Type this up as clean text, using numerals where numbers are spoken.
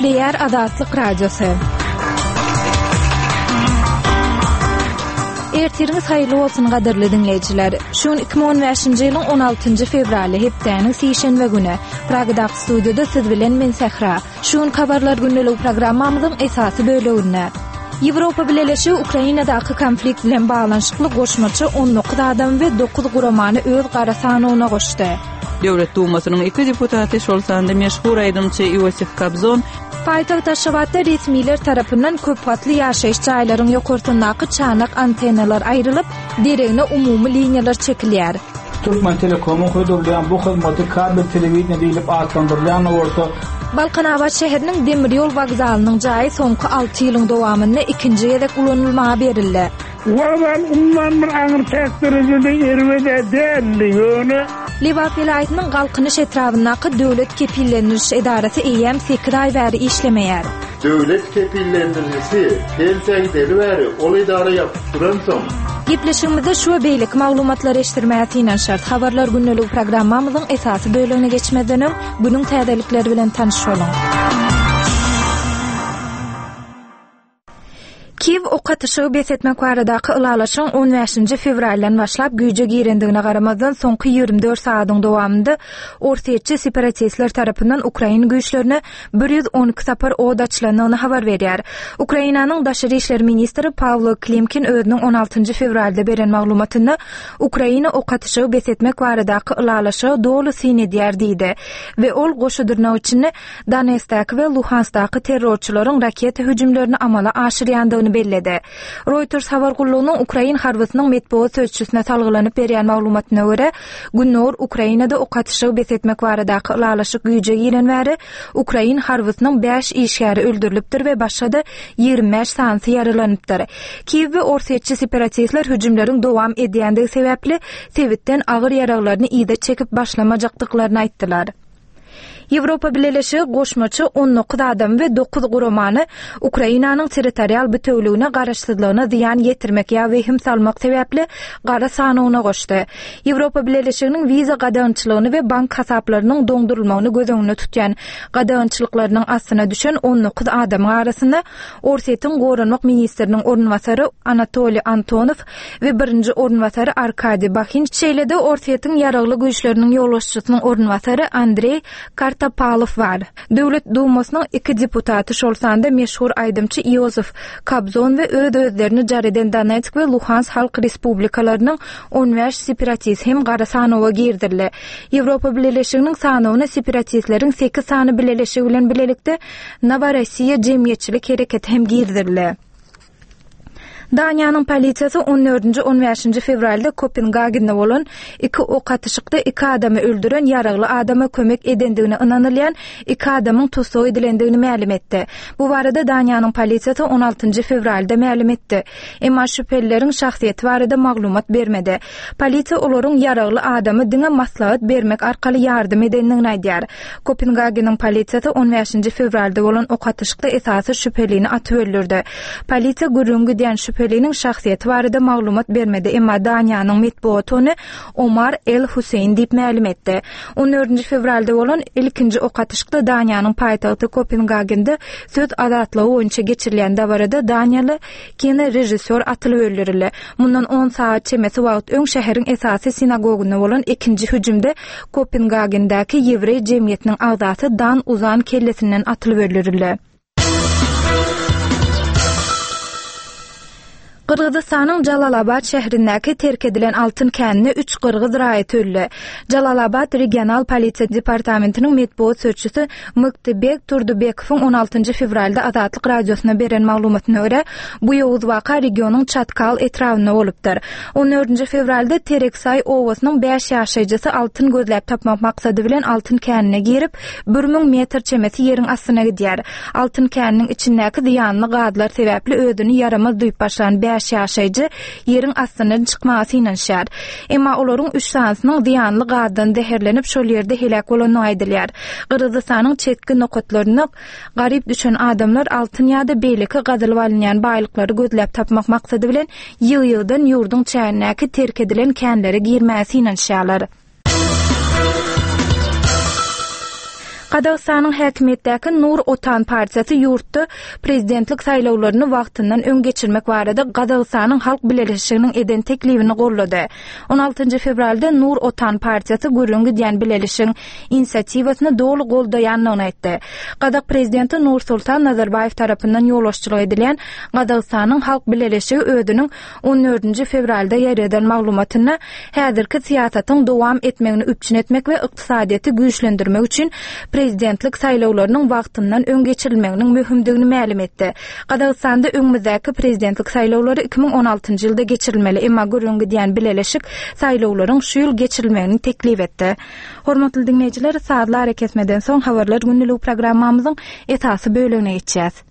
Nükleer Azatlyk Radiosu. Ertiriniz hayırlı olsun gaderli dinleyijiler. Şun 2015-nji ýylyň 16-njy fevraly hepdeniň sişenbe güni Pragada studiyada siz bilen men Sehra. Şun habarlar günnelik programmamyzyň esasy bölegi. Ýewropa Birleşigi Ukrainadaky konflikt bilen baglanyşykly goşmaçy 19 adam we 9 guramany öz garasanyna goşdy. Döwlet Dumasynyň 2 deputaty şolsanda meşhur aýdymçy Iosif Kobzon Paýtagyt Aşgabatda resmiler tarapyndan köp gatly ýaşaýyş jaýlaryň ýokurtyndaky çanak antenalar aýrylyp, deregine umumy liniýalar çekilýär. Türkmen Telekom'un koyduğu bu hizmeti kabel televizyon edilip atlandırılan orta Balkanabat şäheriniň demir ýol wagzalynyň jaýy soňky 6 ýylyň dowamynda ikinji ýerek ulanylmaga berildi. Waman umman bir aňyr täsirinde erwede delýäni. Liwat vilayatynyň galkynyş etrafyndaky döwlet kepillendiriş edarasy eýem 8 aý bäri işlemeýär. Döwlet kepillendirisi pensiýa bäri ol idara ýatyp duran soň Gepleşigimizde şu beýlik maglumatlary eşdirmätinden şart habarlar günnelik programmamyzyň esasy bölegine geçmeden bunyň täzelikleri bilen tanışalım. Kiev okatyşy besetmek baradaky ılalaşyň 15-nji fevraldan başlap güýje girendigine garamazdan soňky 24 saatyň dowamında ortaýetçi separatistler tarapyndan Ukraina güýçlerine 112 sapar od açylanyny habar berýär. Ukrainanyň daşary işler ministri Pavlo Klimkin özüniň 16-njy fevralda beren maglumatynda Ukraina okatyşy besetmek baradaky ılalaşy dolu sinedýär diýdi we ol goşudurnak üçin Donetsk we Luhanskdaky terrorçylaryň raket hüjümlerini amala aşyrýandygyny belledi. Reuters habar gullugynyň Ukraina harbysynyň medeniýet sözçüsine salgylanyp berýän maglumatyna görä, Günnur Ukrainada okatyşy besetmek baradaky ılalaşyk güýje giren bäri Ukraina harbysynyň 5 işgäri öldürilipdir we başga da 25 sansy yaralanypdyr. Kiev we ortaýetçi separatistler hüjümleriň dowam edýändigi sebäpli Sewitden agyr ýaralaryny ýyda çekip başlamajakdyklaryny aýtdylar. Ýewropa Birleşigi goşmaçy 19 adam we 9 guramany Ukrainanyň territorial bütünligine garaşsyzlygyna ziýan ýetirmek ýa wehim salmak sebäpli gara sanyna goşdy. Ýewropa Birleşiginiň wiza gadançylygyny we bank hasaplarynyň doňdurulmagyny göz tutýan gadançylyklarynyň astyna düşen 19 adam arasynda Orsetýň goranmak ministriniň ornwasary Anatoliy Antonov we birinji ornwasary Arkadiy Bakhin şeýlede Orsetýň ýaragly güýçleriniň ýolbaşçysynyň ornwasary Andrey Kartapalov var. Döwlet Dumasynyň 2 deputaty şolsanda meşhur aýdymçy Iosif Kobzon we öz-özlerini jar eden Donetsk we Luhansk halk respublikalarynyň 15 separatist hem garasanowa girdiler. Ýewropa Birleşiginiň sanyny separatistleriň 8 sany birleşigi bilen birlikde Novorossiya jemgyýetçilik hereketi hem girdiler. Daniýanyň polisiýasy 14-15 fevralda Kopenhagenda bolan 2 ok atışykda 2 adamy öldüren ýaragly adama kömek edendigine ynanylýan 2 adamyň tutsak edilendigini ma'lum etdi. Bu barada Daniýanyň polisiýasy 16 fevralda ma'lum etdi. Emma şüphelilerin şahsiýeti barada maglumat bermedi. Polisiýa olaryň ýaragly adamy diňe maslahat bermek arkaly ýardym edendigini aýdýar. Kopenhageniň polisiýasy 15 fevralda bolan ok atışykda esasy şüphelini atyp öldürdi. Polisiýa gürrüňgi diýen şüpheliniň şahsiýeti barada maglumat bermedi, emma Daniýanyň medeniýeti Omar El Huseyn diýip ma'lum etdi. 14 fevralda bolan ilkinji ok atışykda Daniýanyň paýtagty Kopenhagenda söz azatlygy boýunça geçirilýän dabarada Daniýaly kino rejissor atylyp öldürildi. Mundan 10 saat çemesi wagt öň şäheriň esasy sinagogyna bolan ikinji hüjümde Kopenhagendaky ýewrey jemgyýetiniň agdaty Dan Uzan kellesinden atylyp öldürildi. Kırgızstanyň Jalalabad şäherindäki terk edilen altyn känine 3 kırgız raýat öldü. Jalalabad regional polisiýa departamentiniň medeniýet sözçüsü Myktybek Turdubekowyň 16 fevralda Azatlyk radiosyna beren maglumatyna görä, bu ýowuz waka regionyň Çatkal etrafynda bolupdyr. 14 fevralda Tereksay owasynyň 5 ýaşaýjysy altyn gözläp tapmak maksady bilen altyn känine girip 1000 metr çemesi ýeriň astyna gidýär. Altyn käniniň içindäki ziýanly gadlar sebäpli özüni yaramaz duýup başlayan 5 ýaşaýjy ýeriň astynyň çykmagynyň şär. Emma olaryň 3 sansynyň ziýanly gadan deherlenip şol ýerde helak bolanyny aýdylýar. Kırgızstanyň çetki nokatlaryna garyp düşen adamlar altyn ýa-da beýleki gazylyp alynýan baýlyklary gözläp tapmak maksady bilen ýyl-ýyldan ýurduň çäğindäki terk edilen känlere girmäsiňen şäler. Qazaqstanyň häkimetdäki Nur Otan partiyasy ýurtda prezidentlik saýlawlaryny wagtyndan öň geçirmek barada Qazaqstanyň halk bileşiginiň eden teklibini gollady. 16 fevralda Nur Otan partiyasy görüňgi diýen bileşigiň inisiatiwasyny dogly goldaýanlygyny aýtdy. Qazaq prezidenti Nursultan Nazarbayew tarapyndan ýolaşçylyk edilen Qazaqstanyň halk bileşigi özüniň 14 fevralda ýereden maglumatyny häzirki siýasatyň dowam etmegini üpçün etmek we ykdysadyýaty güýçlendirmek üçin prezidentlik saýlawlarynyň wagtyndan öň geçirilmeginiň möhümdigini ma'lum etdi. Qazaqstanda öňümüzdäki prezidentlik saýlawlary 2016 ýylda geçirilmeli, emma görüňgi diýen bileşik saýlawlaryň şu ýyl geçirilmegini teklip etdi. Hormatly dinleýijiler, saatlar hareketmeden soň habarlar günlük programmamyzyň esasy bölümine geçýäs.